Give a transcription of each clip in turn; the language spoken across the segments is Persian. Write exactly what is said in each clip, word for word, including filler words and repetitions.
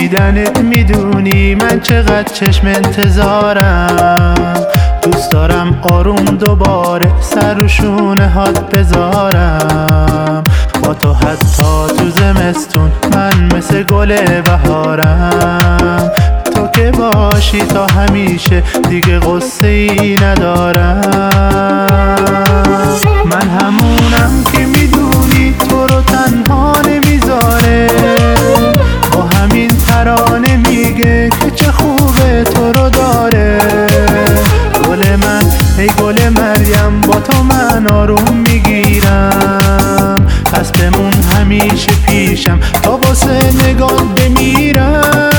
دیدنت میدونی من چقدر چشم انتظارم. دوست دارم آروم دوباره سر و شونه هات بذارم. با تو حتی تو زمستون من مثل گل بهارم. تو که باشی تا همیشه دیگه غصه ای ندارم. من همونم که میدونی تو رو تنها نمیذاره. با همین ترانه میگه که چه خوبه تو رو داره. گل من ای گل مریم با تو من آروم میگیرم. پس بمون همیشه پیشم تا واسه نگات بمیرم.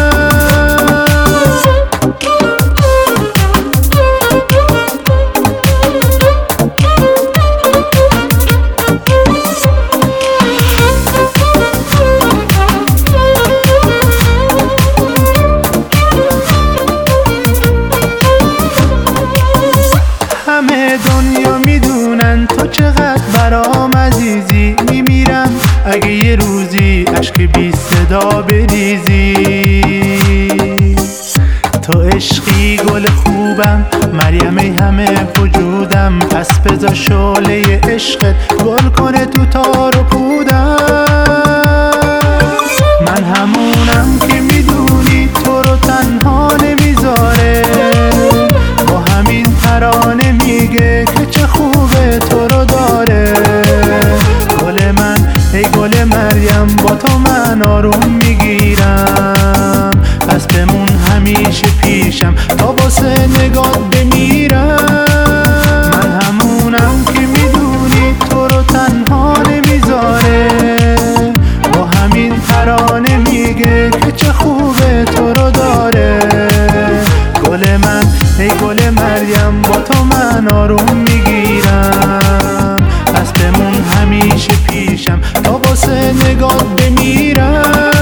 همه دنیا میدونن تو چقدر برام عزیزی. میمیرم اگه یه روزی عشق بی صدا بریزی. تو عشقی گل خوبم مریم ای همه وجودم. پس بذار شعله عشقت گل کنه تو تار و پودم. من همونم که میدونی تو رو تنها نمیذاره. با همین ترانه میگه که چه خوبه تو رو داره. گل من ای گل مریم با تو من آروم میگیرم. پس بمون همیشه پیشم تا واسه نگات بمیرم. من همونم که میدونی تو رو تنها نمیذاره. با همین ترانه میگه که چه خوبه تو رو داره. گل من ای گل مریم با تو من آروم میگیرم. پس بمون همیشه پیشم تا واسه نگات بمیرم.